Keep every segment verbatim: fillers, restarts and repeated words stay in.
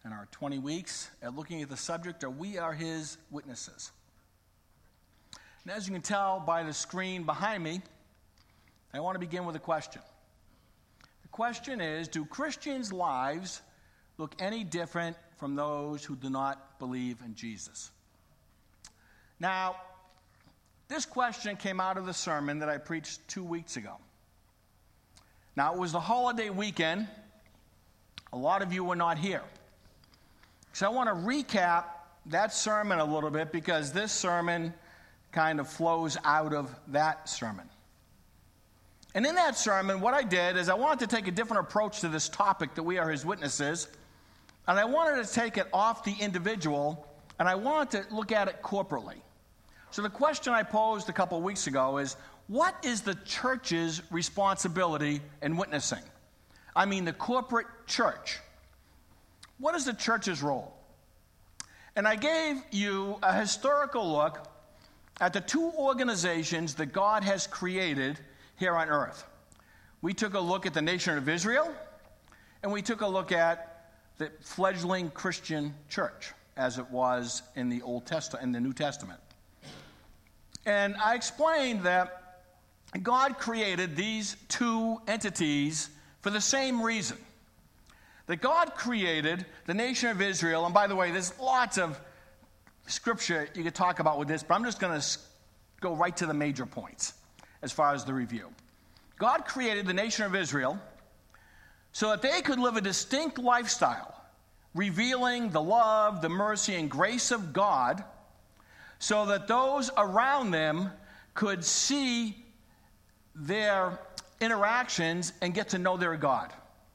in our twenty weeks at looking at the subject of We Are His Witnesses. And as you can tell by the screen behind me, I want to begin with a question. The question is, do Christians' lives look any different from those who do not believe in Jesus? Now, this question came out of the sermon that I preached two weeks ago. Now, it was the holiday weekend. A lot of you were not here. So I want to recap that sermon a little bit because this sermon kind of flows out of that sermon. And in that sermon, what I did is I wanted to take a different approach to this topic that we are his witnesses. And I wanted to take it off the individual, and I wanted to look at it corporately. So the question I posed a couple of weeks ago is, what is the church's responsibility in witnessing? I mean the corporate church. What is the church's role? And I gave you a historical look at the two organizations that God has created here on earth. We took a look at the nation of Israel, and we took a look at the fledgling Christian church as it was in the Old Testament, in the New Testament. And I explained that God created these two entities for the same reason. That God created the nation of Israel, and by the way, there's lots of scripture you could talk about with this, but I'm just going to go right to the major points as far as the review. God created the nation of Israel so that they could live a distinct lifestyle, revealing the love, the mercy, and grace of God, so that those around them could see their interactions and get to know their God.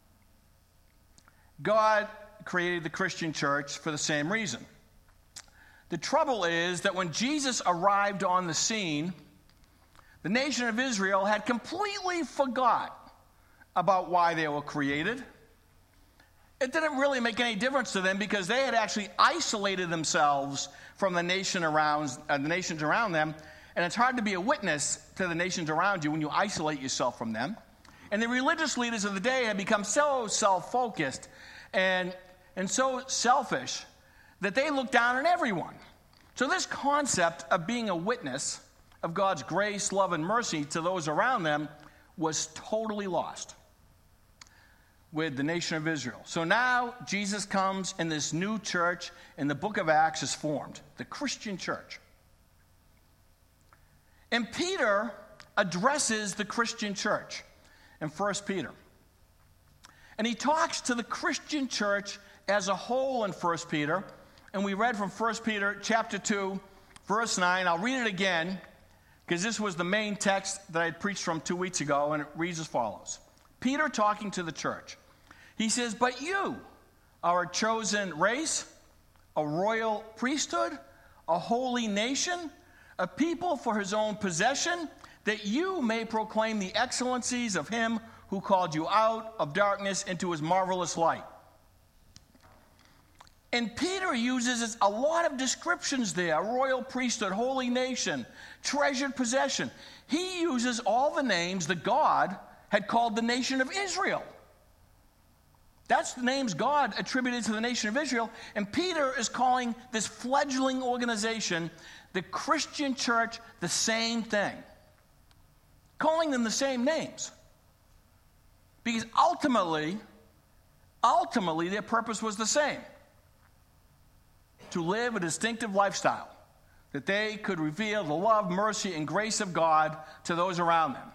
God created the Christian church for the same reason. The trouble is that when Jesus arrived on the scene, the nation of Israel had completely forgot about why they were created. It didn't really make any difference to them because they had actually isolated themselves from the nation around, uh, the nations around them, and it's hard to be a witness to the nations around you when you isolate yourself from them. And the religious leaders of the day had become so self-focused and, and so selfish that they looked down on everyone. So this concept of being a witness of God's grace, love, and mercy to those around them was totally lost with the nation of Israel. So now Jesus comes and this new church in the book of Acts is formed, the Christian church. And Peter addresses the Christian church in First Peter. And he talks to the Christian church as a whole in First Peter. And we read from First Peter chapter two, verse nine. I'll read it again because this was the main text that I had preached from two weeks ago, and it reads as follows. Peter talking to the church. He says, "But you are a chosen race, a royal priesthood, a holy nation, a people for his own possession, that you may proclaim the excellencies of him who called you out of darkness into his marvelous light." And Peter uses a lot of descriptions there: royal priesthood, holy nation, treasured possession. He uses all the names that God had called the nation of Israel. That's the names God attributed to the nation of Israel. And Peter is calling this fledgling organization, the Christian church, the same thing. Calling them the same names. Because ultimately, ultimately their purpose was the same. To live a distinctive lifestyle. That they could reveal the love, mercy, and grace of God to those around them.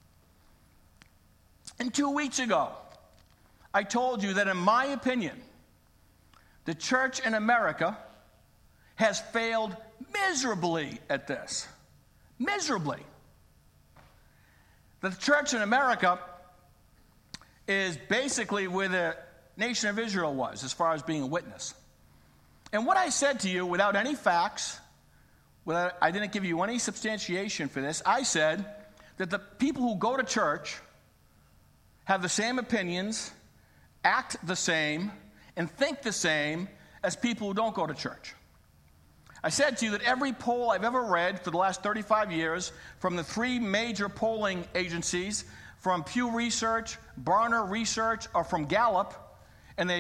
And two weeks ago, I told you that in my opinion, the church in America has failed miserably at this. Miserably. The church in America is basically where the nation of Israel was as far as being a witness. And what I said to you without any facts, without, I didn't give you any substantiation for this, I said that the people who go to church have the same opinions, act the same, and think the same as people who don't go to church. I said to you that every poll I've ever read for the last thirty-five years, from the three major polling agencies, from Pew Research, Barna Research, or from Gallup, and they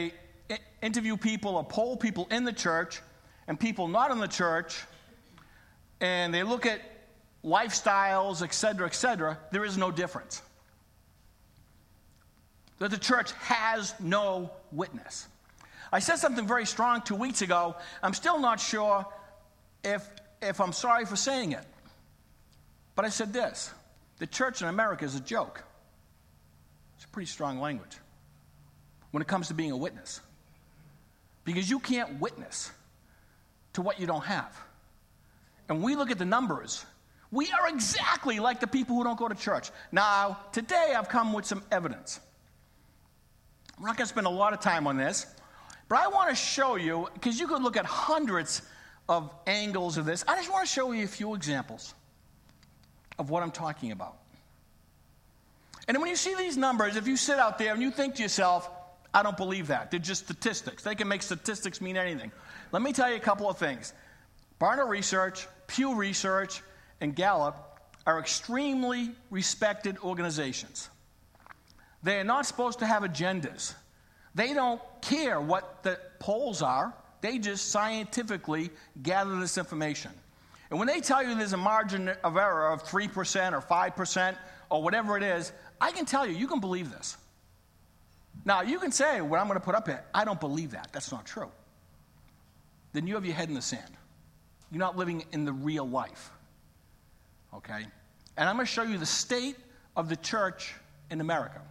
I- interview people or poll people in the church and people not in the church, and they look at lifestyles, et cetera, et cetera, there is no difference. That the church has no witness. I said something very strong two weeks ago. I'm still not sure if, if I'm sorry for saying it. But I said this: the church in America is a joke. It's a pretty strong language when it comes to being a witness. Because you can't witness to what you don't have. And we look at the numbers. We are exactly like the people who don't go to church. Now, today I've come with some evidence. I'm not going to spend a lot of time on this, but I want to show you, because you could look at hundreds of angles of this. I just want to show you a few examples of what I'm talking about. And when you see these numbers, if you sit out there and you think to yourself, I don't believe that. They're just statistics. They can make statistics mean anything. Let me tell you a couple of things. Barna Research, Pew Research, and Gallup are extremely respected organizations. They are not supposed to have agendas. They don't care what the polls are. They just scientifically gather this information. And when they tell you there's a margin of error of three percent or five percent or whatever it is, I can tell you, you can believe this. Now, you can say, what I'm going to put up here, I don't believe that. That's not true. Then you have your head in the sand. You're not living in the real life. Okay? And I'm going to show you the state of the church in America.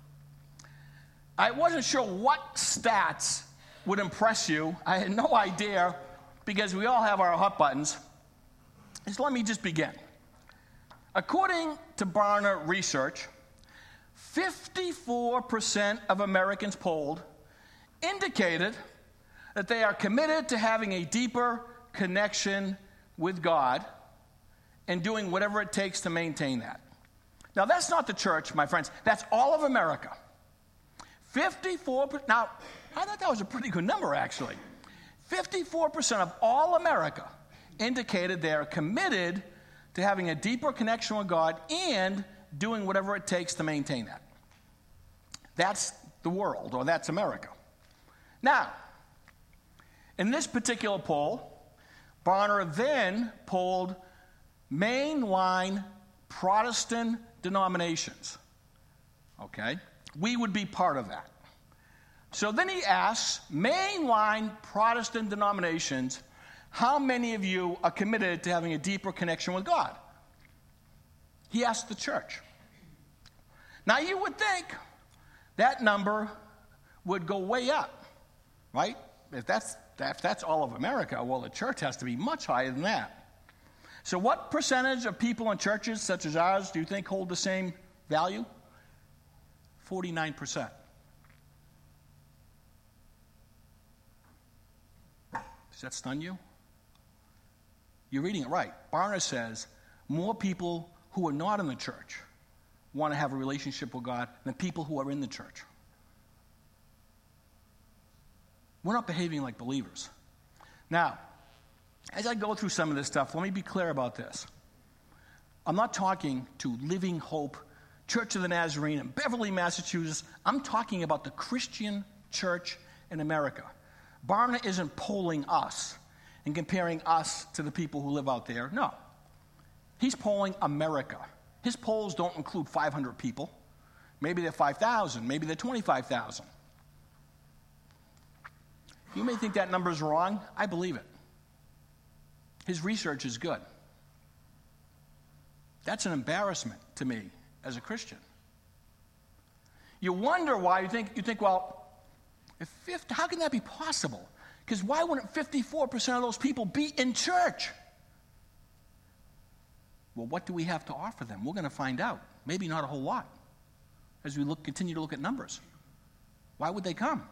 I wasn't sure what stats would impress you. I had no idea, because we all have our hot buttons. So let me just begin. According to Barna Research, fifty-four percent of Americans polled indicated that they are committed to having a deeper connection with God and doing whatever it takes to maintain that. Now, that's not the church, my friends. That's all of America. fifty-four percent. Now, I thought that was a pretty good number, actually. fifty-four percent of all America indicated they are committed to having a deeper connection with God and doing whatever it takes to maintain that. That's the world, or that's America. Now, in this particular poll, Barna then polled mainline Protestant denominations. Okay? We would be part of that. So then he asks mainline Protestant denominations, how many of you are committed to having a deeper connection with God? He asked the church. Now, you would think that number would go way up, right? If that's, if that's all of America, well, the church has to be much higher than that. So what percentage of people in churches such as ours do you think hold the same value? forty-nine percent. Does that stun you? You're reading it right. Barna says more people who are not in the church want to have a relationship with God than people who are in the church. We're not behaving like believers. Now, as I go through some of this stuff, let me be clear about this. I'm not talking to Living Hope, Church of the Nazarene in Beverly, Massachusetts. I'm talking about the Christian church in America. Barna isn't polling us and comparing us to the people who live out there. No. He's polling America. His polls don't include five hundred people. Maybe they're five thousand. Maybe they're twenty-five thousand. You may think that number is wrong. I believe it. His research is good. That's an embarrassment to me as a Christian. You wonder why you think, you think, well, if fifty, how can that be possible? Because why wouldn't fifty-four percent of those people be in church? Well, what do we have to offer them? We're going to find out. Maybe not a whole lot as we look, continue to look at numbers. Why would they come?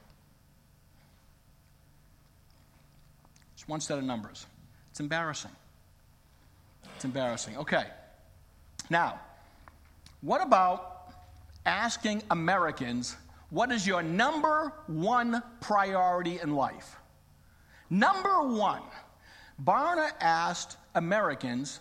It's one set of numbers. It's embarrassing. It's embarrassing. Okay. Now, what about asking Americans, what is your number one priority in life? Number one, Barna asked Americans,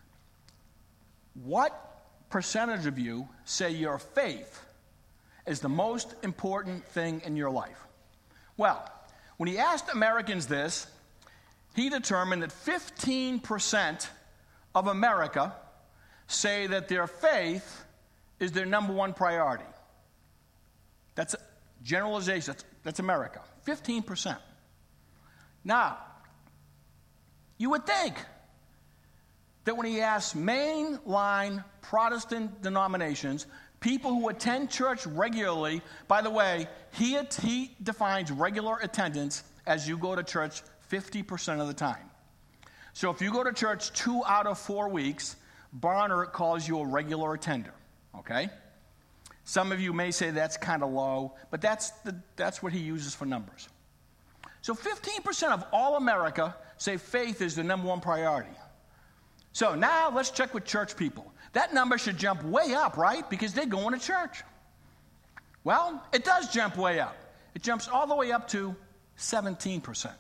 what percentage of you say your faith is the most important thing in your life? Well, when he asked Americans this, he determined that fifteen percent of America say that their faith is their number one priority. That's a generalization. That's, that's America. fifteen percent. Now, you would think that when he asks mainline Protestant denominations, people who attend church regularly, by the way, he, he defines regular attendance as you go to church fifty percent of the time. So if you go to church two out of four weeks, Barner calls you a regular attender, okay? Some of you may say that's kind of low, but that's, the, that's what he uses for numbers. So fifteen percent of all America say faith is the number one priority. So now let's check with church people. That number should jump way up, right? Because they're going to church. Well, it does jump way up. It jumps all the way up to seventeen percent.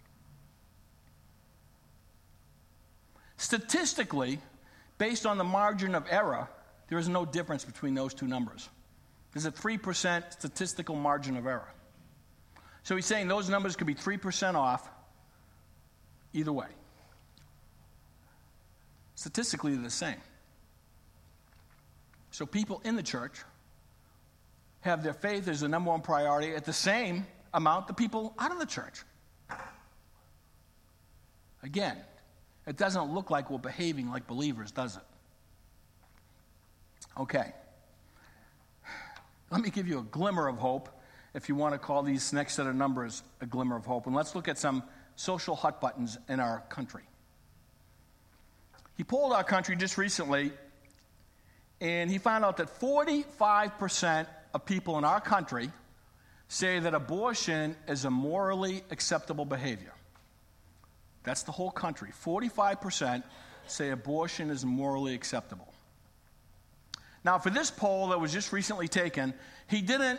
Statistically, based on the margin of error, there is no difference between those two numbers. There's a three percent statistical margin of error. So he's saying those numbers could be three percent off either way. Statistically, they're the same. So people in the church have their faith as the number one priority at the same amount the people out of the church. Again, it doesn't look like we're behaving like believers, does it? Okay. Let me give you a glimmer of hope, if you want to call these next set of numbers a glimmer of hope. And let's look at some social hot buttons in our country. He polled our country just recently, and he found out that forty-five percent of people in our country say that abortion is a morally acceptable behavior. That's the whole country. forty-five percent say abortion is morally acceptable. Now, for this poll that was just recently taken, he didn't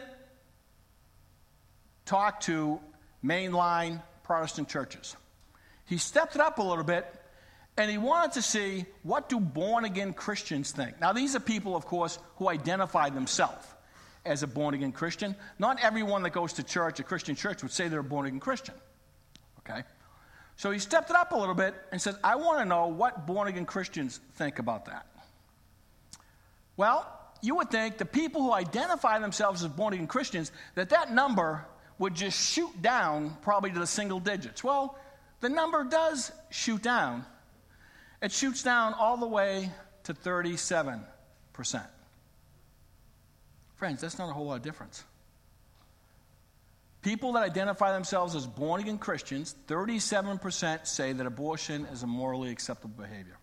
talk to mainline Protestant churches. He stepped it up a little bit, and he wanted to see, what do born-again Christians think? Now, these are people, of course, who identify themselves as a born-again Christian. Not everyone that goes to church, a Christian church, would say they're a born-again Christian. Okay? So he stepped it up a little bit and said, I want to know what born-again Christians think about that. Well, you would think the people who identify themselves as born-again Christians, that that number would just shoot down probably to the single digits. Well, the number does shoot down. It shoots down all the way to thirty-seven percent. Friends, that's not a whole lot of difference. People that identify themselves as born-again Christians, thirty-seven percent say that abortion is a morally acceptable behavior.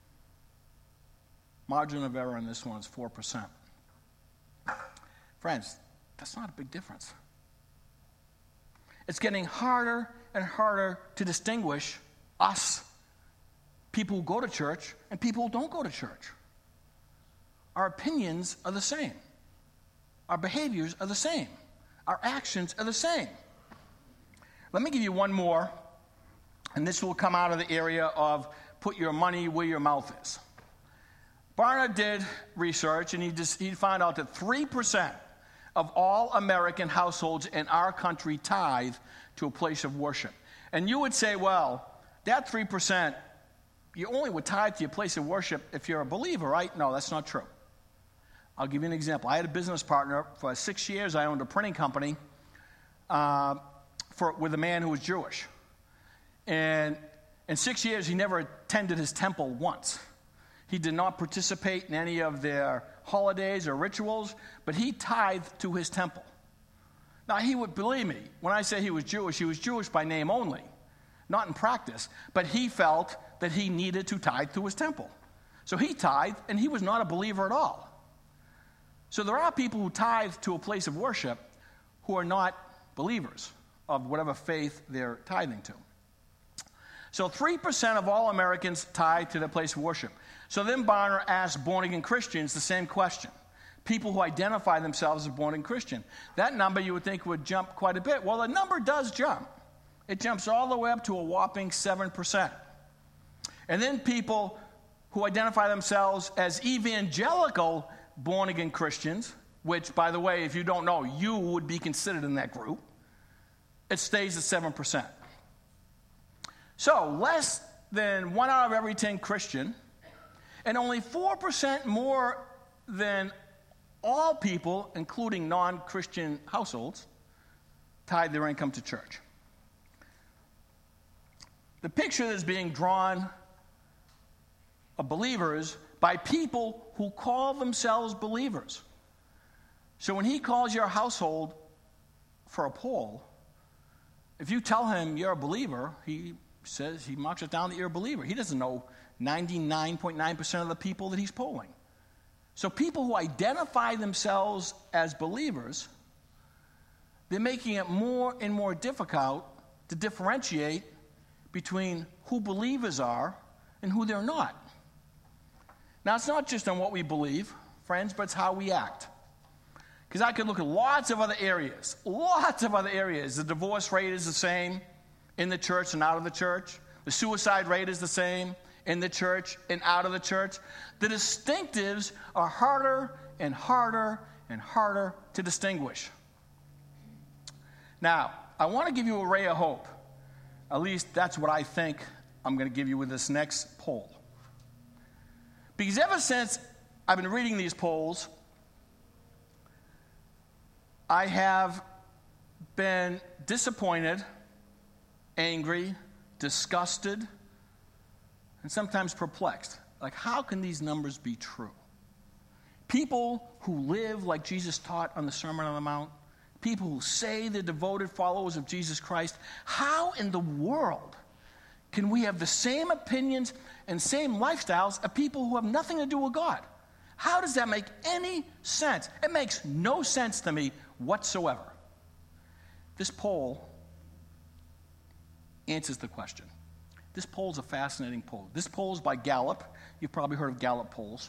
Margin of error on this one is four percent. Friends, that's not a big difference. It's getting harder and harder to distinguish us, people who go to church, and people who don't go to church. Our opinions are the same. Our behaviors are the same. Our actions are the same. Let me give you one more, and this will come out of the area of put your money where your mouth is. Barna did research, and he, just, he found out that three percent of all American households in our country tithe to a place of worship. And you would say, well, that three percent, you only would tithe to your place of worship if you're a believer, right? No, that's not true. I'll give you an example. I had a business partner. For six years, I owned a printing company uh, for, with a man who was Jewish. And in six years, he never attended his temple once. He did not participate in any of their holidays or rituals, but he tithed to his temple. Now, he would, believe me, when I say he was Jewish, he was Jewish by name only, not in practice, but he felt that he needed to tithe to his temple. So he tithed, and he was not a believer at all. So there are people who tithe to a place of worship who are not believers of whatever faith they're tithing to. So three percent of all Americans tithe to their place of worship. So then Barner asked born-again Christians the same question. People who identify themselves as born-again Christian. That number you would think would jump quite a bit. Well, the number does jump. It jumps all the way up to a whopping seven percent. And then people who identify themselves as evangelical born-again Christians, which, by the way, if you don't know, you would be considered in that group. it stays at seven percent. So less than one out of every ten Christian, and only four percent more than all people, including non-Christian households, tithe their income to church. The picture that's being drawn of believers by people who call themselves believers. So when he calls your household for a poll, if you tell him you're a believer, he says, he marks it down that you're a believer. He doesn't know ninety-nine point nine percent of the people that he's polling. So people who identify themselves as believers, they're making it more and more difficult to differentiate between who believers are and who they're not. Now, it's not just on what we believe, friends, but it's how we act. Because I could look at lots of other areas, lots of other areas. The divorce rate is the same in the church and out of the church. The suicide rate is the same in the church and out of the church. The distinctives are harder and harder and harder to distinguish. Now, I want to give you a ray of hope. At least that's what I think I'm going to give you with this next poll. Because ever since I've been reading these polls, I have been disappointed, angry, disgusted, and sometimes perplexed. Like, how can these numbers be true? People who live like Jesus taught on the Sermon on the Mount, people who say they're devoted followers of Jesus Christ, how in the world can we have the same opinions and same lifestyles of people who have nothing to do with God? How does that make any sense? It makes no sense to me whatsoever. This poll answers the question. This poll is a fascinating poll. This poll is by Gallup. You've probably heard of Gallup polls.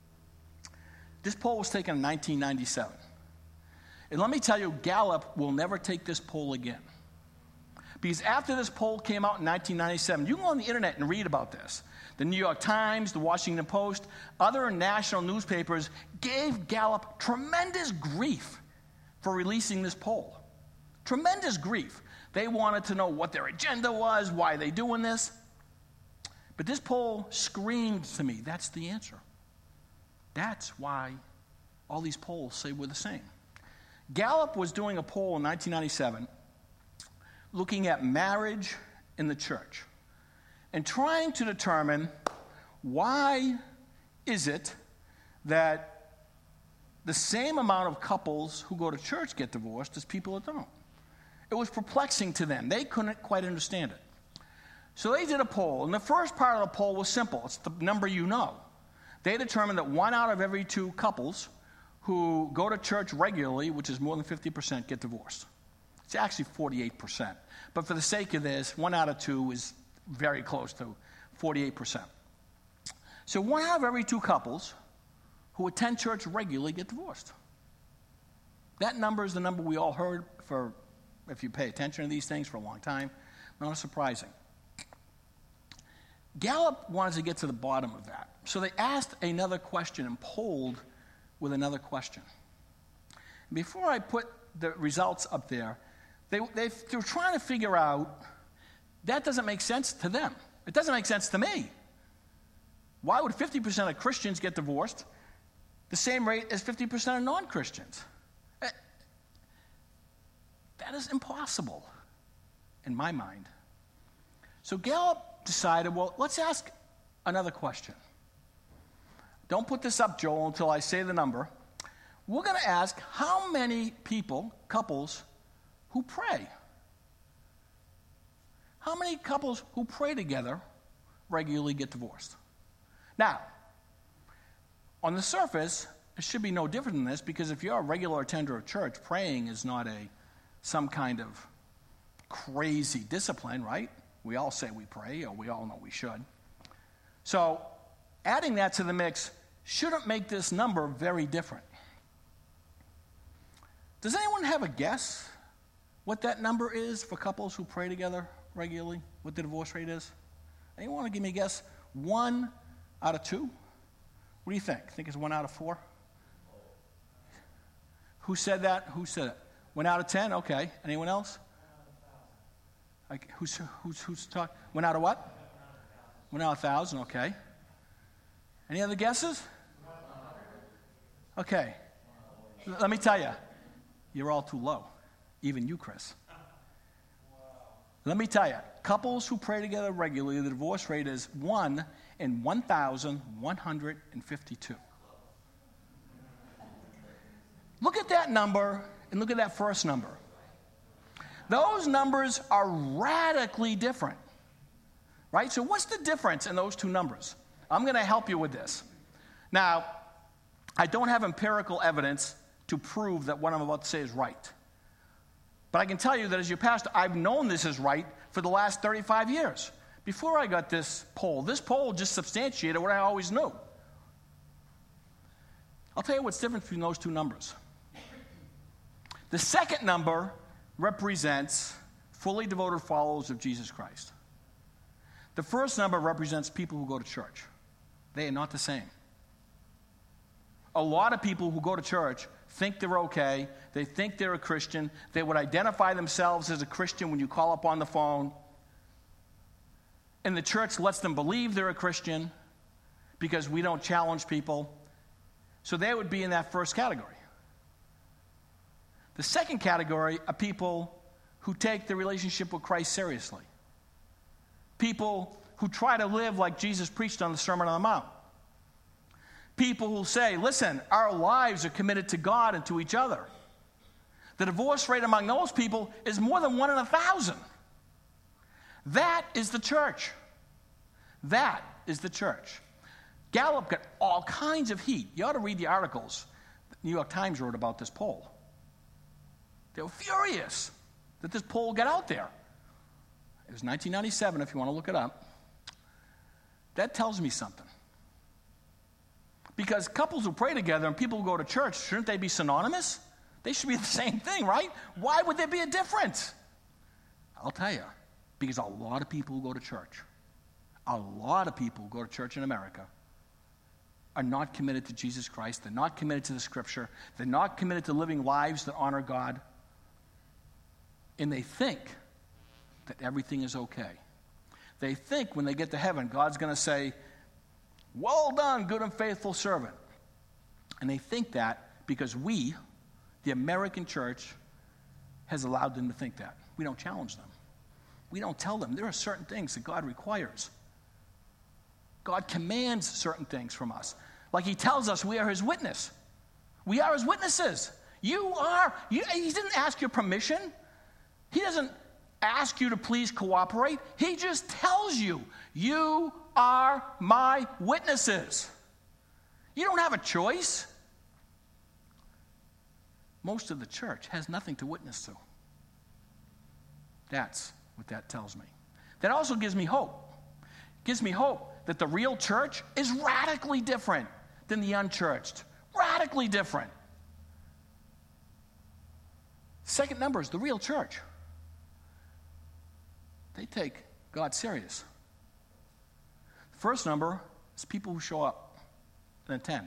This poll was taken in nineteen ninety-seven. And let me tell you, Gallup will never take this poll again. Because after this poll came out in nineteen ninety-seven, you can go on the internet and read about this. The New York Times, the Washington Post, other national newspapers gave Gallup tremendous grief for releasing this poll. Tremendous grief. They wanted to know what their agenda was, why they doing this. But this poll screamed to me, that's the answer. That's why all these polls say we're the same. Gallup was doing a poll in nineteen ninety-seven looking at marriage in the church and trying to determine why is it that the same amount of couples who go to church get divorced as people that don't. It was perplexing to them. They couldn't quite understand it. So they did a poll, and the first part of the poll was simple. It's the number you know. They determined that one out of every two couples who go to church regularly, which is more than fifty percent, get divorced. It's actually forty-eight percent. But for the sake of this, one out of two is very close to forty-eight percent. So one out of every two couples who attend church regularly get divorced. That number is the number we all heard for, if you pay attention to these things, for a long time. Not surprising. Gallup wanted to get to the bottom of that. So they asked another question and polled with another question. Before I put the results up there, they, they, they were trying to figure out, that doesn't make sense to them. It doesn't make sense to me. Why would fifty percent of Christians get divorced the same rate as fifty percent of non-Christians? That is impossible in my mind. So Gallup decided, well, let's ask another question. Don't put this up, Joel, until I say the number. We're going to ask how many people, couples, who pray. How many couples who pray together regularly get divorced? Now, on the surface, it should be no different than this, because if you're a regular attender of church, praying is not a some kind of crazy discipline, right? We all say we pray, or we all know we should. So adding that to the mix shouldn't make this number very different. Does anyone have a guess what that number is for couples who pray together regularly? What the divorce rate is? Anyone want to give me a guess? One out of two? What do you think? Think it's one out of four? Who said that? Who said it? One out of ten? Okay. Anyone else? Like, who's, who's, who's talking? Went out of what? Went out a thousand, okay. Any other guesses? Okay. Let me tell you, you're all too low. Even you, Chris. Let me tell you, couples who pray together regularly, the divorce rate is one in one thousand one hundred fifty-two. Look at that number and look at that first number. Those numbers are radically different, right? So what's the difference in those two numbers? I'm going to help you with this. Now, I don't have empirical evidence to prove that what I'm about to say is right. But I can tell you that as your pastor, I've known this is right for the last thirty-five years. Before I got this poll, this poll just substantiated what I always knew. I'll tell you what's different between those two numbers. The second number represents fully devoted followers of Jesus Christ. The first number represents people who go to church. They are not the same. A lot of people who go to church think they're okay. They think they're a Christian. They would identify themselves as a Christian when you call up on the phone. And the church lets them believe they're a Christian because we don't challenge people. So they would be in that first category. The second category are people who take the relationship with Christ seriously. People who try to live like Jesus preached on the Sermon on the Mount. People who say, listen, our lives are committed to God and to each other. The divorce rate among those people is more than one in a thousand. That is the church. That is the church. Gallup got all kinds of heat. You ought to read the articles the New York Times wrote about this poll. They were furious that this poll got out there. It was nineteen ninety-seven, if you want to look it up. That tells me something. Because couples who pray together and people who go to church, shouldn't they be synonymous? They should be the same thing, right? Why would there be a difference? I'll tell you. Because a lot of people who go to church, a lot of people who go to church in America are not committed to Jesus Christ. They're not committed to the Scripture. They're not committed to living lives that honor God. And they think that everything is okay. They think when they get to heaven, God's going to say, well done, good and faithful servant. And they think that because we, the American church, has allowed them to think that. We don't challenge them. We don't tell them there are certain things that God requires. God commands certain things from us. Like he tells us we are his witness. We are his witnesses. You are. You, he didn't ask your permission. He doesn't ask you to please cooperate. He just tells you, you are my witnesses. You don't have a choice. Most of the church has nothing to witness to. That's what that tells me. That also gives me hope. It gives me hope that the real church is radically different than the unchurched. Radically different. Second number is the real church. They take God serious. First number is people who show up and attend.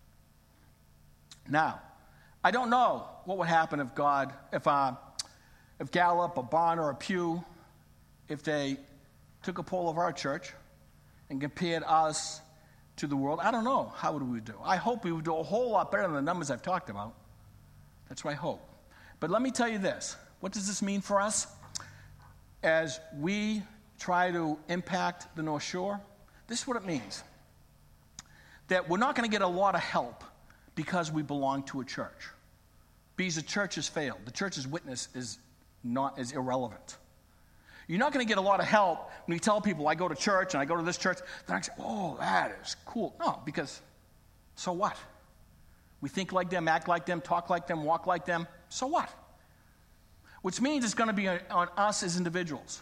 Now, I don't know what would happen if God, if uh, if Gallup, a Barna, or a Pew, if they took a poll of our church and compared us to the world. I don't know. How would we do? I hope we would do a whole lot better than the numbers I've talked about. That's what I hope. But let me tell you this. What does this mean for us? As we try to impact the North Shore, this is what it means. That we're not going to get a lot of help because we belong to a church. Because the church has failed. The church's witness is not is irrelevant. You're not going to get a lot of help when you tell people, I go to church and I go to this church. Then I say, oh, that is cool. No, because so what? We think like them, act like them, talk like them, walk like them. So what? Which means it's going to be on us as individuals.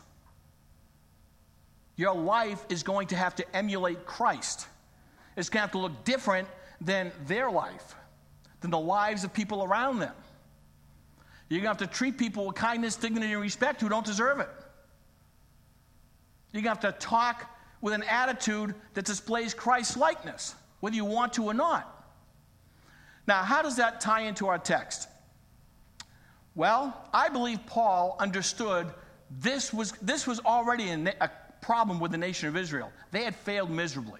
Your life is going to have to emulate Christ. It's going to have to look different than their life, than the lives of people around them. You're going to have to treat people with kindness, dignity, and respect who don't deserve it. You're going to have to talk with an attitude that displays Christ's likeness, whether you want to or not. Now, how does that tie into our text? Well, I believe Paul understood this was, this was already a, a problem with the nation of Israel. They had failed miserably.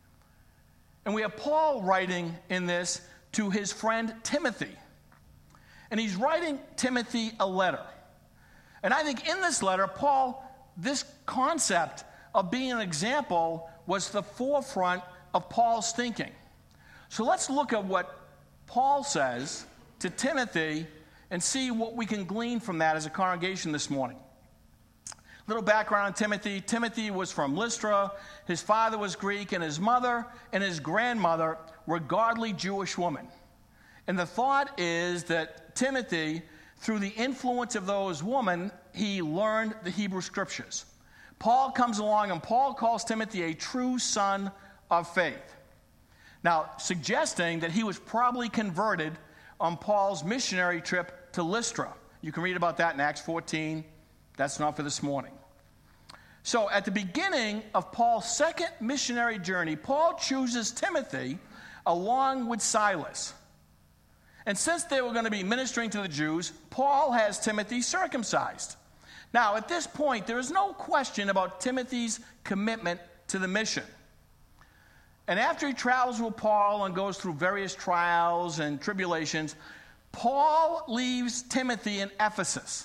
And we have Paul writing in this to his friend Timothy. And he's writing Timothy a letter. And I think in this letter, Paul, this concept of being an example was the forefront of Paul's thinking. So let's look at what Paul says to Timothy and see what we can glean from that as a congregation this morning. Little background on Timothy. Timothy was from Lystra. His father was Greek, and his mother and his grandmother were godly Jewish women. And the thought is that Timothy, through the influence of those women, he learned the Hebrew Scriptures. Paul comes along, and Paul calls Timothy a true son of faith. Now, suggesting that he was probably converted on Paul's missionary trip to Lystra. You can read about that in Acts fourteen. That's not for this morning. So at the beginning of Paul's second missionary journey, Paul chooses Timothy along with Silas. And since they were going to be ministering to the Jews, Paul has Timothy circumcised. Now, at this point, there is no question about Timothy's commitment to the mission. And after he travels with Paul and goes through various trials and tribulations, Paul leaves Timothy in Ephesus.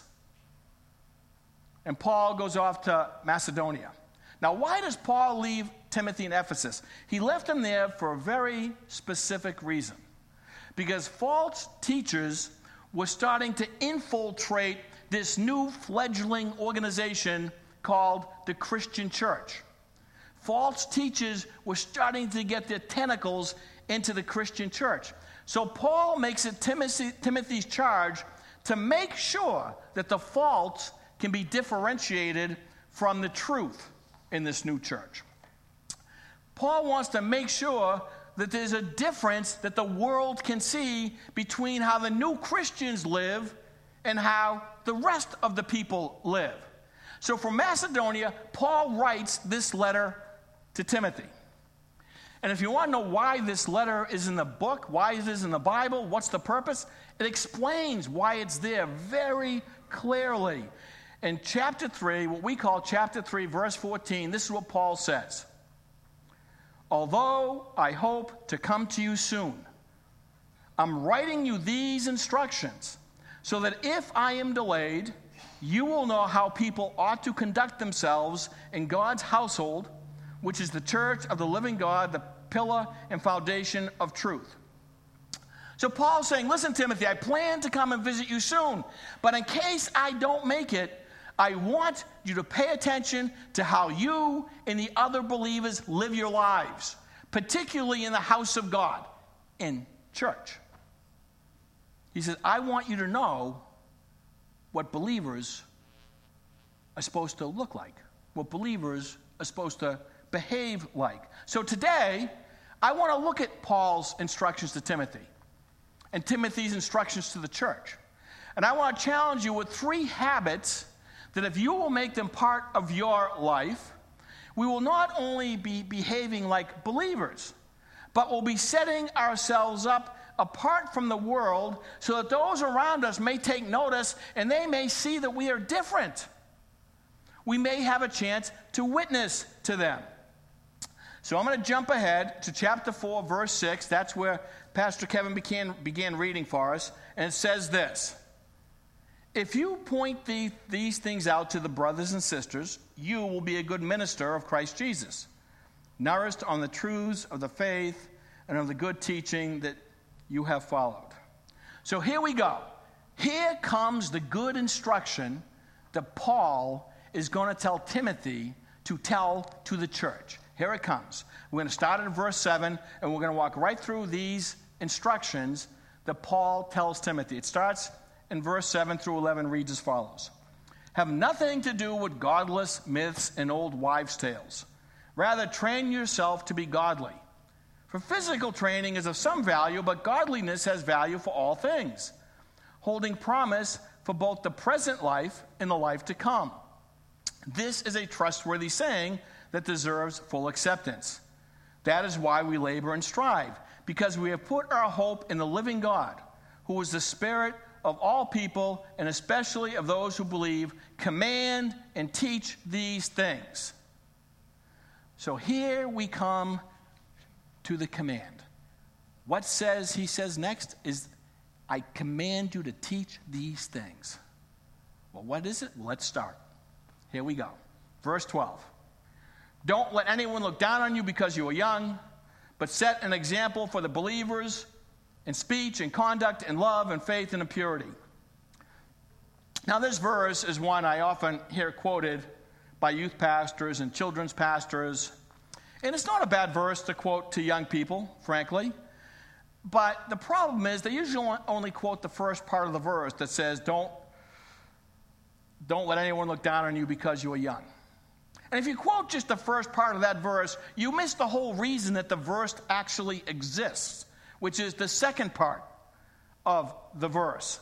And Paul goes off to Macedonia. Now, why does Paul leave Timothy in Ephesus? He left him there for a very specific reason. Because false teachers were starting to infiltrate this new fledgling organization called the Christian Church. False teachers were starting to get their tentacles into the Christian church. So Paul makes it Timothy, Timothy's charge to make sure that the false can be differentiated from the truth in this new church. Paul wants to make sure that there's a difference that the world can see between how the new Christians live and how the rest of the people live. So from Macedonia, Paul writes this letter to Timothy. And if you want to know why this letter is in the book, why it is in the Bible, what's the purpose, it explains why it's there very clearly. In chapter three, what we call chapter three, verse fourteen, this is what Paul says. Although I hope to come to you soon, I'm writing you these instructions so that if I am delayed, you will know how people ought to conduct themselves in God's household, which is the church of the living God, the pillar and foundation of truth. So Paul's saying, listen, Timothy, I plan to come and visit you soon, but in case I don't make it, I want you to pay attention to how you and the other believers live your lives, particularly in the house of God, in church. He says, I want you to know what believers are supposed to look like, what believers are supposed to behave like. So today, I want to look at Paul's instructions to Timothy and Timothy's instructions to the church. And I want to challenge you with three habits that if you will make them part of your life, we will not only be behaving like believers, but we'll be setting ourselves up apart from the world so that those around us may take notice and they may see that we are different. We may have a chance to witness to them. So I'm going to jump ahead to chapter four, verse six. That's where Pastor Kevin began, began reading for us. And it says this. If you point the, these things out to the brothers and sisters, you will be a good minister of Christ Jesus, nourished on the truths of the faith and of the good teaching that you have followed. So here we go. Here comes the good instruction that Paul is going to tell Timothy to tell to the church. Here it comes. We're going to start at verse seven, and we're going to walk right through these instructions that Paul tells Timothy. It starts in verse seven through eleven, reads as follows. Have nothing to do with godless myths and old wives' tales. Rather, train yourself to be godly. For physical training is of some value, but godliness has value for all things, holding promise for both the present life and the life to come. This is a trustworthy saying that deserves full acceptance. That is why we labor and strive, because we have put our hope in the living God, who is the Spirit of all people, and especially of those who believe, command and teach these things. So here we come to the command. What says he says next is, I command you to teach these things. Well, what is it? Well, let's start. Here we go. Verse twelve. Don't let anyone look down on you because you are young, but set an example for the believers in speech and conduct and love and faith and in purity. Now, this verse is one I often hear quoted by youth pastors and children's pastors. And it's not a bad verse to quote to young people, frankly. But the problem is they usually only quote the first part of the verse that says, don't, don't let anyone look down on you because you are young. And if you quote just the first part of that verse, you miss the whole reason that the verse actually exists, which is the second part of the verse.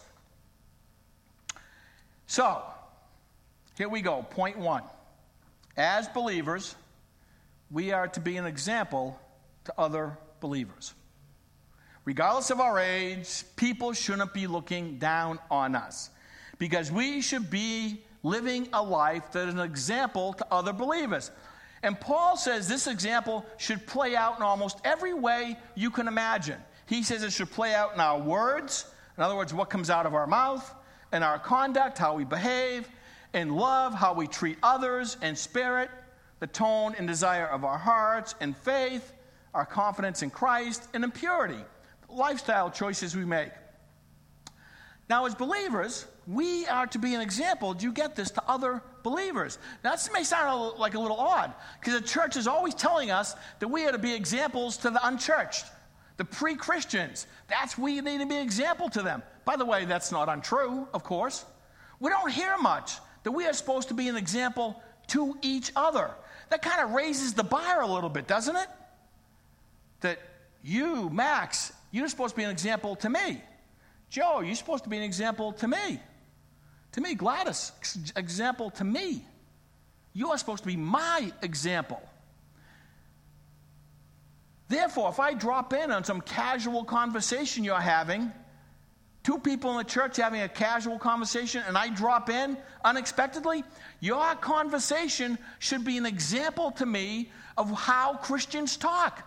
So, here we go. Point one. As believers, we are to be an example to other believers. Regardless of our age, people shouldn't be looking down on us, because we should be living a life that is an example to other believers. And Paul says this example should play out in almost every way you can imagine. He says it should play out in our words, in other words, what comes out of our mouth, in our conduct, how we behave, in love, how we treat others, in spirit, the tone and desire of our hearts, in faith, our confidence in Christ, and in purity, the lifestyle choices we make. Now, as believers, we are to be an example, do you get this, to other believers. Now, this may sound a little, like a little odd, because the church is always telling us that we are to be examples to the unchurched, the pre-Christians. That's we need to be an example to them. By the way, that's not untrue, of course. We don't hear much that we are supposed to be an example to each other. That kind of raises the bar a little bit, doesn't it? That you, Max, you're supposed to be an example to me. Joe, you're supposed to be an example to me. To me, Gladys, example to me. You are supposed to be my example. Therefore, if I drop in on some casual conversation you're having, two people in the church having a casual conversation, and I drop in unexpectedly, your conversation should be an example to me of how Christians talk.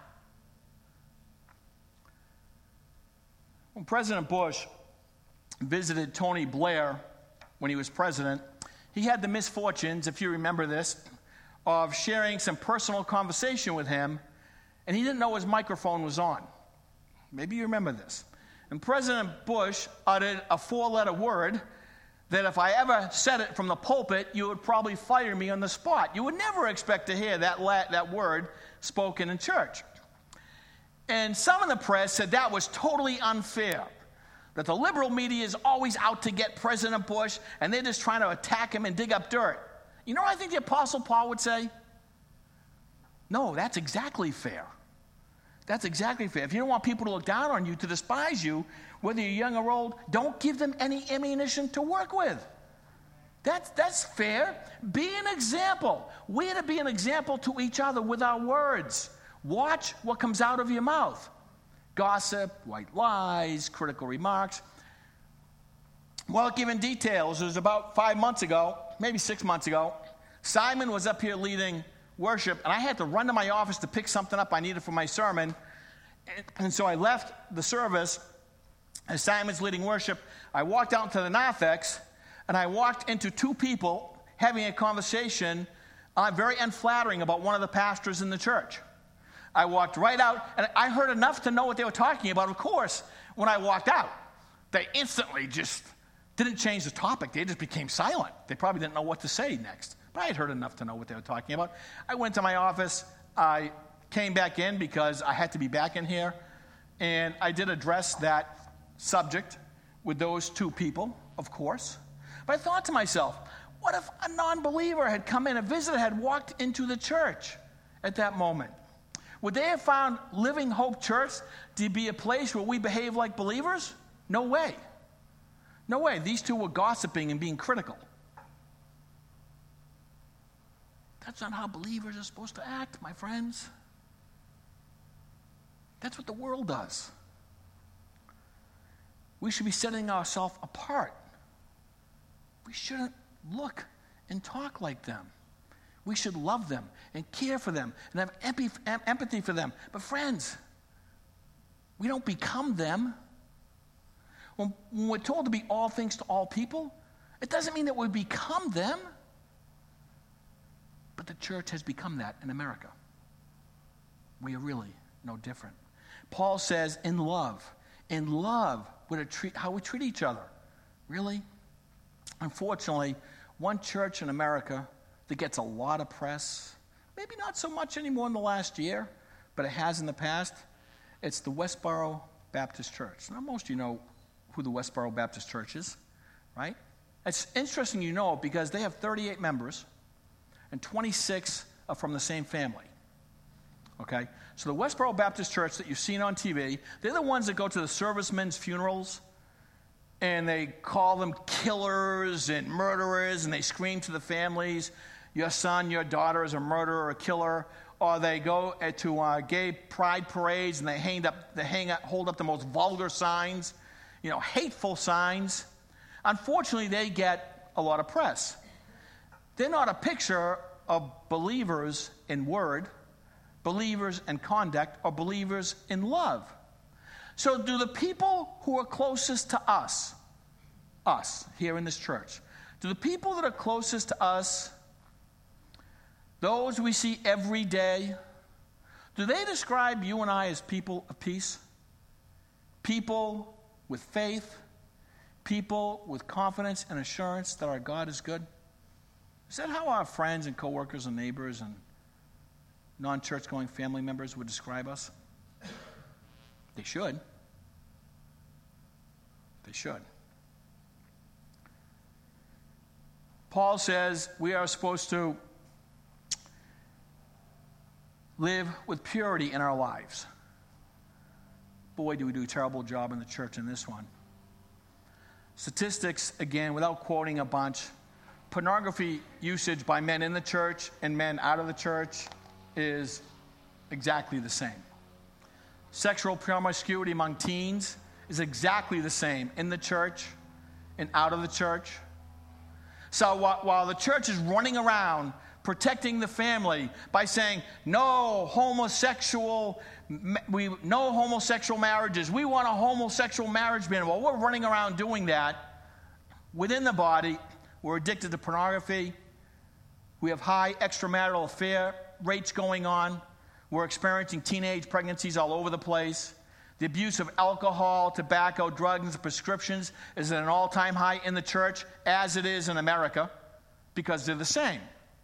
When President Bush visited Tony Blair when he was president, he had the misfortunes, if you remember this, of sharing some personal conversation with him, and he didn't know his microphone was on. Maybe you remember this. And President Bush uttered a four-letter word that if I ever said it from the pulpit, you would probably fire me on the spot. You would never expect to hear that, la- that word spoken in church. And some in the press said that was totally unfair, that the liberal media is always out to get President Bush, and they're just trying to attack him and dig up dirt. You know what I think the Apostle Paul would say? No, that's exactly fair. That's exactly fair. If you don't want people to look down on you, to despise you, whether you're young or old, don't give them any ammunition to work with. That's, that's fair. Be an example. We're to be an example to each other with our words. Watch what comes out of your mouth. Gossip, white lies, critical remarks. Well, given details, it was about five months ago, maybe six months ago, Simon was up here leading worship, and I had to run to my office to pick something up I needed for my sermon. And, and so I left the service as Simon's leading worship. I walked out into the narthex, and I walked into two people having a conversation, uh, very unflattering, about one of the pastors in the church. I walked right out, and I heard enough to know what they were talking about. Of course, when I walked out, they instantly just didn't change the topic. They just became silent. They probably didn't know what to say next. But I had heard enough to know what they were talking about. I went to my office. I came back in because I had to be back in here. And I did address that subject with those two people, of course. But I thought to myself, what if a non-believer had come in, a visitor had walked into the church at that moment? Would they have found Living Hope Church to be a place where we behave like believers? No way. No way. These two were gossiping and being critical. That's not how believers are supposed to act, my friends. That's what the world does. we should be setting ourselves apart. We shouldn't look and talk like them. We should love them and care for them and have empathy for them. But friends, we don't become them. When we're told to be all things to all people, it doesn't mean that we become them. But the church has become that in America. We are really no different. Paul says, in love, in love, we're to treat, how we treat each other. Really? Unfortunately, one church in America that gets a lot of press, maybe not so much anymore in the last year, but it has in the past, it's the Westboro Baptist Church. Now, most of you know who the Westboro Baptist Church is, right? It's interesting you know because they have thirty-eight members, and twenty-six are from the same family. Okay? So the Westboro Baptist Church that you've seen on T V, they're the ones that go to the servicemen's funerals, and they call them killers and murderers, and they scream to the families, your son, your daughter is a murderer or a killer. Or they go to uh, gay pride parades, and they hang up, they hang up, hold up the most vulgar signs, you know, hateful signs. Unfortunately, they get a lot of press. They're not a picture of believers in word, believers in conduct, or believers in love. So do the people who are closest to us, us here in this church, do the people that are closest to us, those we see every day, do they describe you and I as people of peace? People with faith, people with confidence and assurance that our God is good? Is that how our friends and coworkers and neighbors and non-church going family members would describe us? They should. They should. Paul says we are supposed to live with purity in our lives. Boy, do we do a terrible job in the church in this one. Statistics, again, without quoting a bunch, pornography usage by men in the church and men out of the church is exactly the same. Sexual promiscuity among teens is exactly the same in the church and out of the church. So while, while the church is running around protecting the family by saying no homosexual, we no homosexual marriages, we want a homosexual marriage ban. While we're running around doing that, within the body, we're addicted to pornography. We have high extramarital affair rates going on. We're experiencing teenage pregnancies all over the place. The abuse of alcohol, tobacco, drugs, and prescriptions is at an all-time high in the church, as it is in America, because they're the same.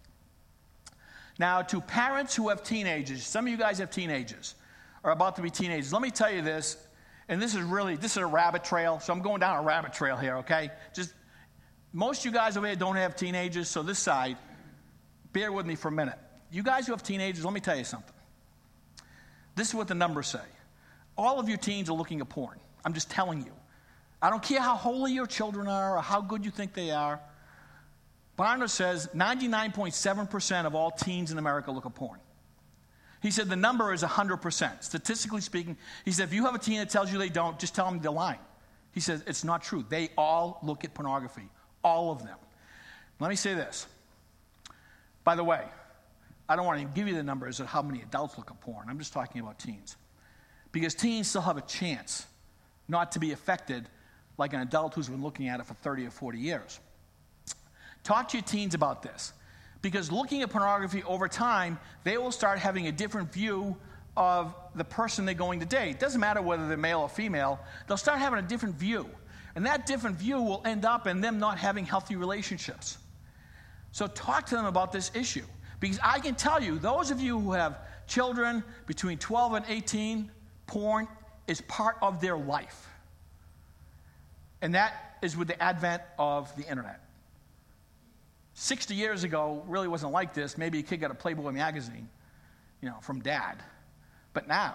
Now, to parents who have teenagers, some of you guys have teenagers, or about to be teenagers, let me tell you this, and this is really, this is a rabbit trail, so I'm going down a rabbit trail here, okay? Just, most of you guys over here don't have teenagers, so this side, bear with me for a minute. You guys who have teenagers, let me tell you something. This is what the numbers say. All of your teens are looking at porn. I'm just telling you. I don't care how holy your children are or how good you think they are. Barna says ninety-nine point seven percent of all teens in America look at porn. He said the number is one hundred percent. Statistically speaking, he said if you have a teen that tells you they don't, just tell them they're lying. He says it's not true. They all look at pornography. All of them. Let me say this. By the way, I don't want to give you the numbers of how many adults look at porn. I'm just talking about teens. Because teens still have a chance not to be affected like an adult who's been looking at it for thirty or forty years. Talk to your teens about this. Because looking at pornography over time, they will start having a different view of the person they're going to date. It doesn't matter whether they're male or female. They'll start having a different view. And that different view will end up in them not having healthy relationships. So talk to them about this issue. Because I can tell you, those of you who have children between twelve and eighteen, porn is part of their life. And that is with the advent of the internet. sixty years ago, really wasn't like this. Maybe a kid got a Playboy magazine, you know, from dad. But now,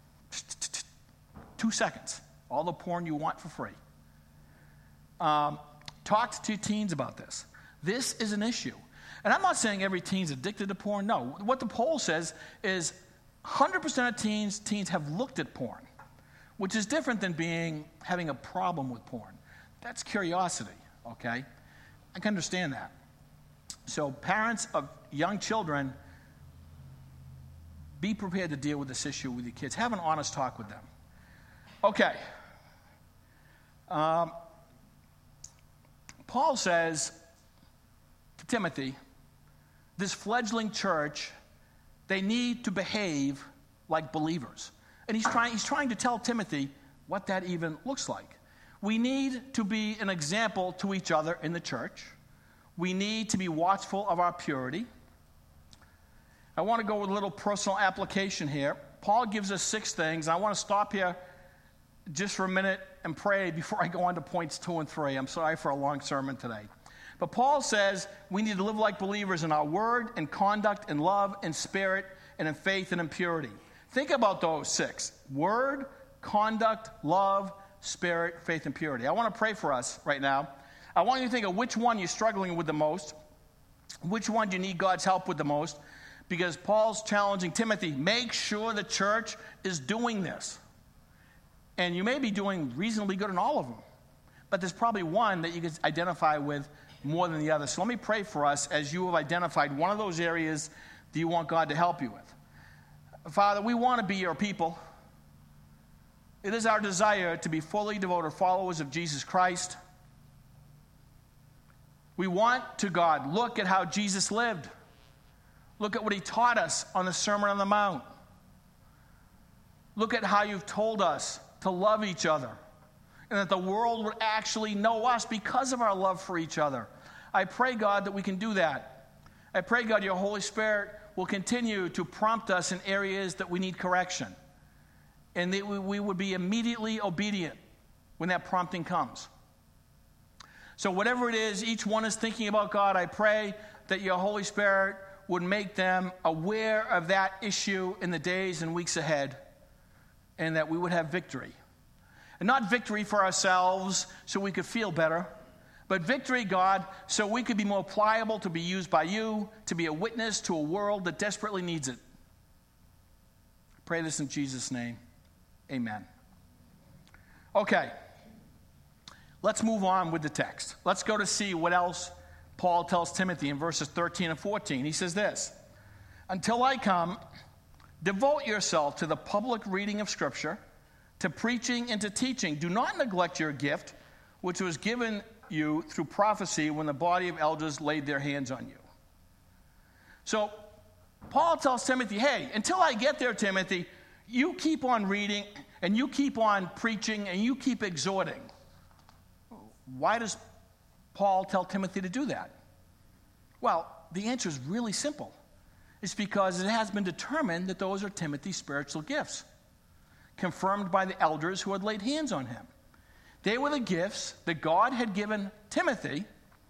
two seconds, all the porn you want for free. Um, talk to teens about this. This is an issue. And I'm not saying every teen's addicted to porn. No. What the poll says is one hundred percent of teens, teens have looked at porn. which is different than being having a problem with porn. That's curiosity, okay? I can understand that. So parents of young children, be prepared to deal with this issue with your kids. Have an honest talk with them. Okay. Um, Paul says to Timothy, this fledgling church, they need to behave like believers. And he's trying, he's trying to tell Timothy what that even looks like. We need to be an example to each other in the church. We need to be watchful of our purity. I want to go with a little personal application here. Paul gives us six things. I want to stop here just for a minute and pray before I go on to points two and three. I'm sorry for a long sermon today. But Paul says we need to live like believers in our word and conduct and love and spirit and in faith and in purity. Think about those six. Word, conduct, love, spirit, faith, and purity. I want to pray for us right now. I want you to think of which one you're struggling with the most, which one you need God's help with the most, because Paul's challenging Timothy, make sure the church is doing this. And you may be doing reasonably good in all of them, but there's probably one that you can identify with more than the other. So let me pray for us as you have identified one of those areas that you want God to help you with. Father, we want to be your people. It is our desire to be fully devoted followers of Jesus Christ. We want to, God, look at how Jesus lived. Look at what he taught us on the Sermon on the Mount. Look at how you've told us to love each other and that the world would actually know us because of our love for each other. I pray, God, that we can do that. I pray, God, your Holy Spirit will continue to prompt us in areas that we need correction, and that we would be immediately obedient when that prompting comes. So whatever it is each one is thinking about, God, I pray that your Holy Spirit would make them aware of that issue in the days and weeks ahead, and that we would have victory. And not victory for ourselves so we could feel better, but victory, God, so we could be more pliable to be used by you, to be a witness to a world that desperately needs it. I pray this in Jesus' name. Amen. Okay. Let's move on with the text. Let's go to see what else Paul tells Timothy in verses thirteen and fourteen. He says this, until I come, devote yourself to the public reading of Scripture, to preaching and to teaching. Do not neglect your gift, which was given you through prophecy when the body of elders laid their hands on you. So Paul tells Timothy, hey, until I get there, Timothy, you keep on reading and you keep on preaching and you keep exhorting. Why does Paul tell Timothy to do that? Well, the answer is really simple. It's because it has been determined that those are Timothy's spiritual gifts, confirmed by the elders who had laid hands on him. They were the gifts that God had given Timothy,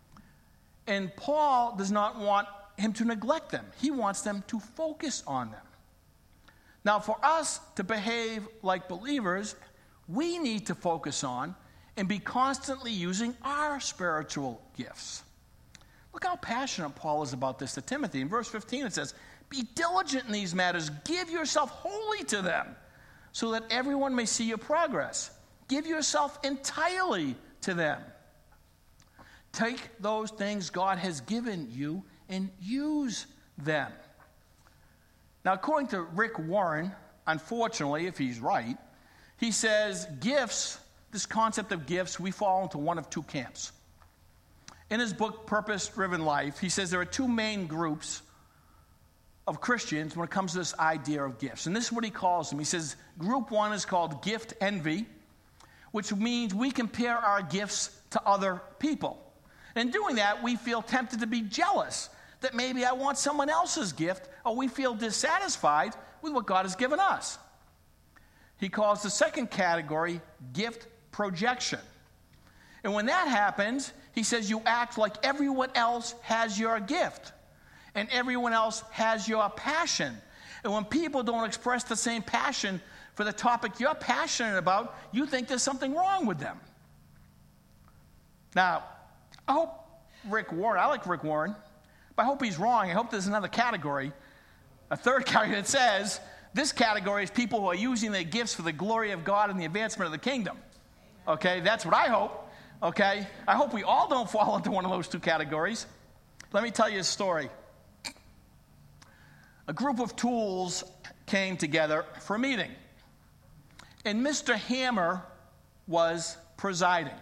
and Paul does not want him to neglect them. He wants them to focus on them. Now, for us to behave like believers, we need to focus on and be constantly using our spiritual gifts. Look how passionate Paul is about this to Timothy. In verse fifteen it says, be diligent in these matters. Give yourself wholly to them so that everyone may see your progress. Give yourself entirely to them. Take those things God has given you and use them. Now, according to Rick Warren, unfortunately, if he's right, he says gifts, this concept of gifts, we fall into one of two camps. In his book, Purpose-Driven Life, he says there are two main groups of Christians when it comes to this idea of gifts. And this is what he calls them. He says group one is called gift envy, which means we compare our gifts to other people. And in doing that, we feel tempted to be jealous that maybe I want someone else's gift, or we feel dissatisfied with what God has given us. He calls the second category gift projection. And when that happens, he says you act like everyone else has your gift and everyone else has your passion. And when people don't express the same passion for the topic you're passionate about, you think there's something wrong with them. Now, I hope Rick Warren, I like Rick Warren, but I hope he's wrong. I hope there's another category, a third category that says This category is people who are using their gifts for the glory of God and the advancement of the kingdom. Okay, that's what I hope. Okay, I hope we all don't fall into one of those two categories. Let me tell you a story. A group of tools came together for a meeting, and Mister Hammer was presiding.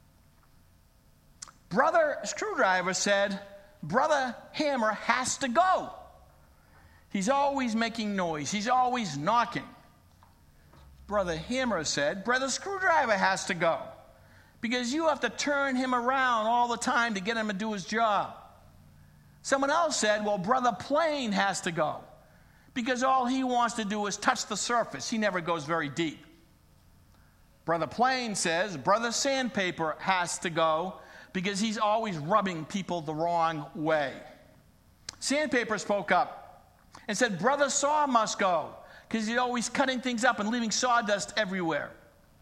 Brother Screwdriver said, Brother Hammer has to go. He's always making noise. He's always knocking. Brother Hammer said, Brother Screwdriver has to go because you have to turn him around all the time to get him to do his job. Someone else said, well, Brother Plane has to go because all he wants to do is touch the surface. He never goes very deep. Brother Plane says, Brother Sandpaper has to go because he's always rubbing people the wrong way. Sandpaper spoke up and said, Brother Saw must go because he's always cutting things up and leaving sawdust everywhere.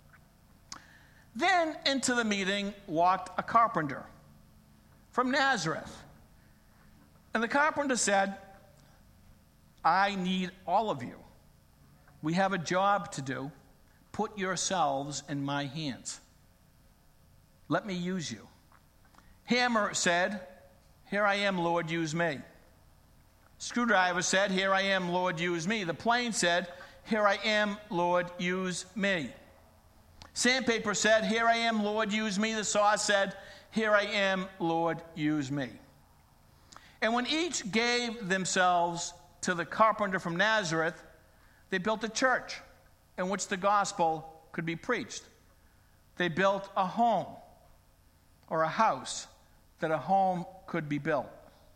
Then into the meeting walked a carpenter from Nazareth. And the carpenter said, I need all of you. We have a job to do. Put yourselves in my hands. Let me use you. Hammer said, here I am, Lord, use me. Screwdriver said, here I am, Lord, use me. The Plane said, here I am, Lord, use me. Sandpaper said, here I am, Lord, use me. The Saw said, here I am, Lord, use me. And when each gave themselves to the carpenter from Nazareth, they built a church in which the gospel could be preached. They built a home or a house that a home could be built.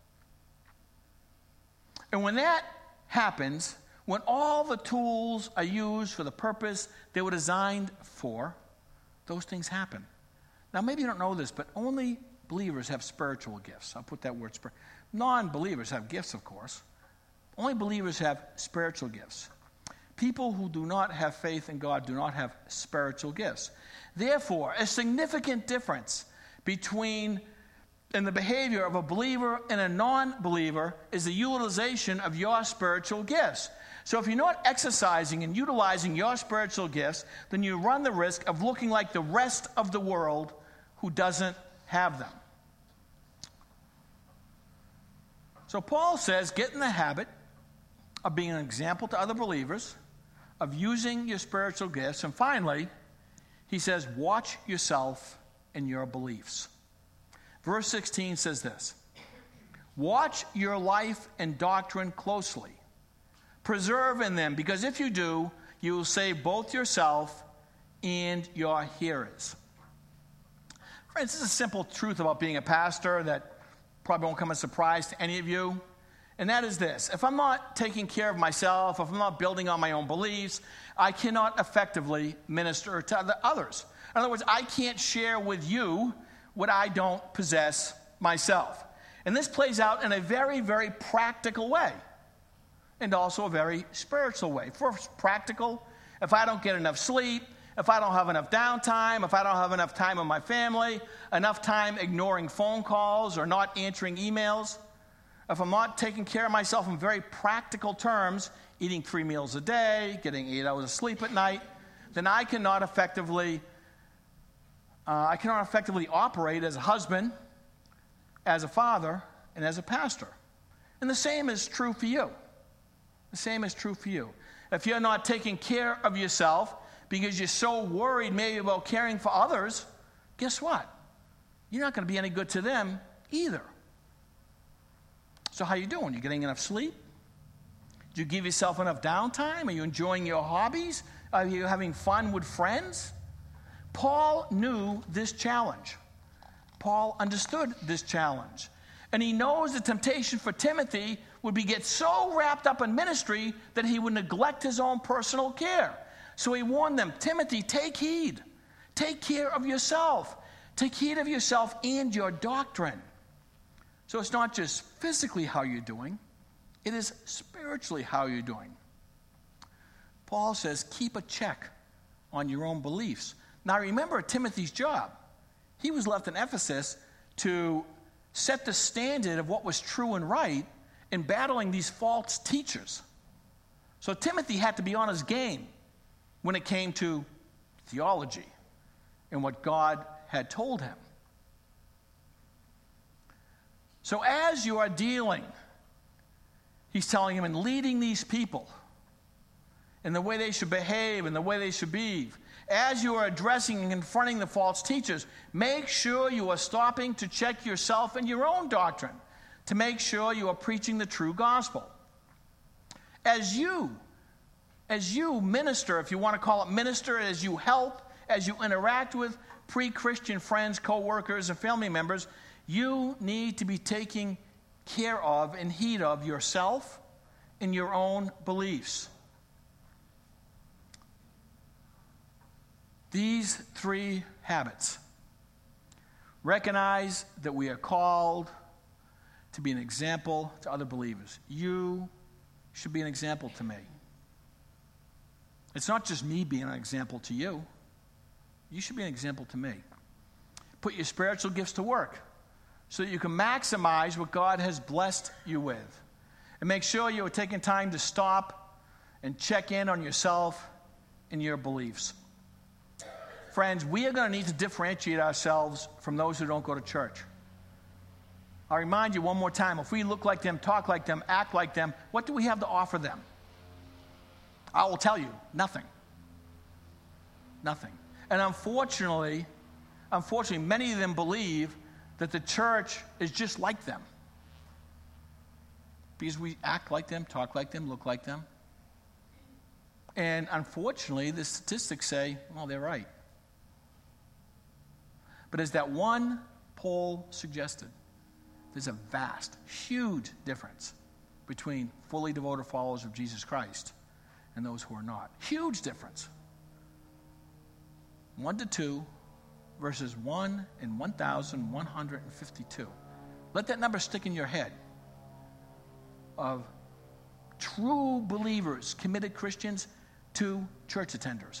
And when that happens, when all the tools are used for the purpose they were designed for, those things happen. Now, maybe you don't know this, but only believers have spiritual gifts. I'll put that word spiritual. Non-believers have gifts, of course. Only believers have spiritual gifts. People who do not have faith in God do not have spiritual gifts. Therefore, a significant difference between in the behavior of a believer and a non-believer is the utilization of your spiritual gifts. So if you're not exercising and utilizing your spiritual gifts, then you run the risk of looking like the rest of the world who doesn't have them. So Paul says, get in the habit of being an example to other believers, of using your spiritual gifts. And finally, he says, watch yourself and your beliefs. Verse sixteen says this, watch your life and doctrine closely. Preserve in them, because if you do, you will save both yourself and your hearers. Friends, this is a simple truth about being a pastor that probably won't come as a surprise to any of you. And that is this. If I'm not taking care of myself, if I'm not building on my own beliefs, I cannot effectively minister to others. In other words, I can't share with you what I don't possess myself. And this plays out in a very, very practical way. And also a very spiritual way. First, practical. If I don't get enough sleep, if I don't have enough downtime, if I don't have enough time with my family, enough time ignoring phone calls or not answering emails, if I'm not taking care of myself in very practical terms, eating three meals a day, getting eight hours of sleep at night, then I cannot effectively, uh, I cannot effectively operate as a husband, as a father, and as a pastor. And the same is true for you. The same is true for you. If you're not taking care of yourself because you're so worried maybe about caring for others, guess what? You're not going to be any good to them either. So how are you doing? You getting enough sleep? Do you give yourself enough downtime? Are you enjoying your hobbies? Are you having fun with friends? Paul knew this challenge. Paul understood this challenge. And he knows the temptation for Timothy would be get so wrapped up in ministry that he would neglect his own personal care. So he warned them, Timothy, take heed. Take care of yourself. Take heed of yourself and your doctrine. So it's not just physically how you're doing. It is spiritually how you're doing. Paul says, keep a check on your own beliefs. Now remember Timothy's job. He was left in Ephesus to set the standard of what was true and right in battling these false teachers. So Timothy had to be on his game when it came to theology and what God had told him. So as you are dealing, he's telling him, in leading these people in the way they should behave and the way they should be, as you are addressing and confronting the false teachers, make sure you are stopping to check yourself and your own doctrine to make sure you are preaching the true gospel. As you, as you minister, if you want to call it minister, as you help, as you interact with pre-Christian friends, co-workers, and family members, you need to be taking care of and heed of yourself and your own beliefs. These three habits. Recognize that we are called to be an example to other believers. You should be an example to me. It's not just me being an example to you. You should be an example to me. Put your spiritual gifts to work so that you can maximize what God has blessed you with. And make sure you are taking time to stop and check in on yourself and your beliefs. Friends, we are going to need to differentiate ourselves from those who don't go to church. I'll remind you one more time, if we look like them, talk like them, act like them, what do we have to offer them? I will tell you, nothing. Nothing. And unfortunately, unfortunately, many of them believe that the church is just like them. Because we act like them, talk like them, look like them. And unfortunately, the statistics say, well, they're right. But as that one poll suggested, there's a vast, huge difference between fully devoted followers of Jesus Christ and those who are not. Huge difference. One to two versus one in one thousand one hundred fifty-two. Let that number stick in your head of true believers, committed Christians, to church attenders.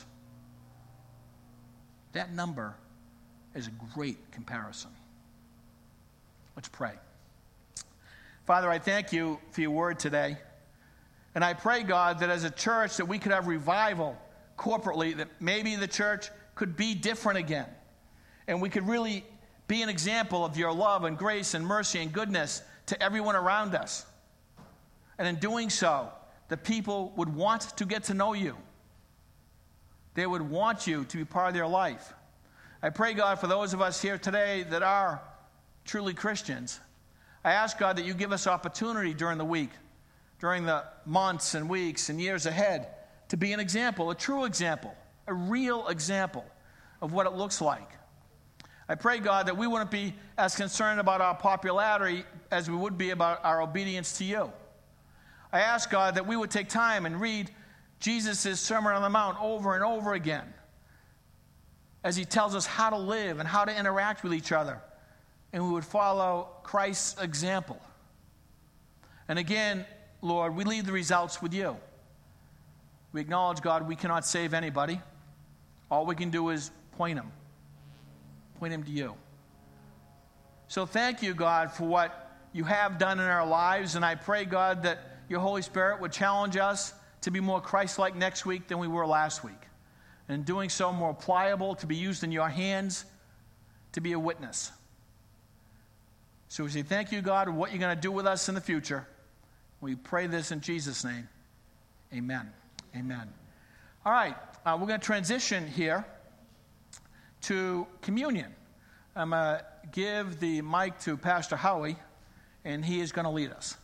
That number is a great comparison. Let's pray. Father, I thank you for your word today. And I pray, God, that as a church that we could have revival corporately, that maybe the church could be different again. And we could really be an example of your love and grace and mercy and goodness to everyone around us. And in doing so, the people would want to get to know you. They would want you to be part of their life. I pray, God, for those of us here today that are truly Christians, I ask, God, that you give us opportunity during the week, during the months and weeks and years ahead, to be an example, a true example, a real example of what it looks like. I pray, God, that we wouldn't be as concerned about our popularity as we would be about our obedience to you. I ask, God, that we would take time and read Jesus' Sermon on the Mount over and over again as he tells us how to live and how to interact with each other. And we would follow Christ's example. And again, Lord, we leave the results with you. We acknowledge, God, we cannot save anybody. All we can do is point them. Point them to you. So thank you, God, for what you have done in our lives. And I pray, God, that your Holy Spirit would challenge us to be more Christ-like next week than we were last week. And in doing so, more pliable, to be used in your hands, to be a witness. So we say thank you, God, for what you're going to do with us in the future. We pray this in Jesus' name. Amen. Amen. All right, uh, we're going to transition here to communion. I'm going to give the mic to Pastor Howie, and he is going to lead us.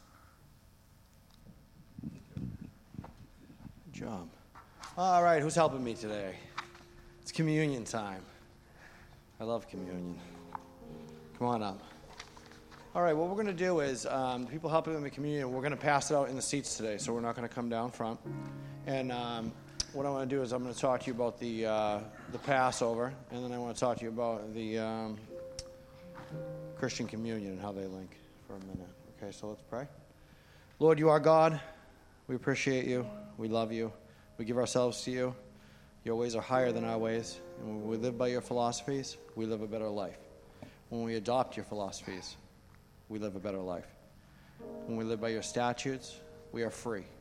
Good job. All right, who's helping me today? It's communion time. I love communion. Come on up. All right, what we're going to do is, um, the people helping with the communion, we're going to pass it out in the seats today, so we're not going to come down front. And um, what I want to do is I'm going to talk to you about the uh, the Passover, and then I want to talk to you about the um, Christian communion and how they link for a minute. Okay, so let's pray. Lord, you are God. We appreciate you. We love you. We give ourselves to you. Your ways are higher than our ways. And when we live by your philosophies, we live a better life. When we adopt your philosophies, we live a better life. When we live by your statutes, we are free.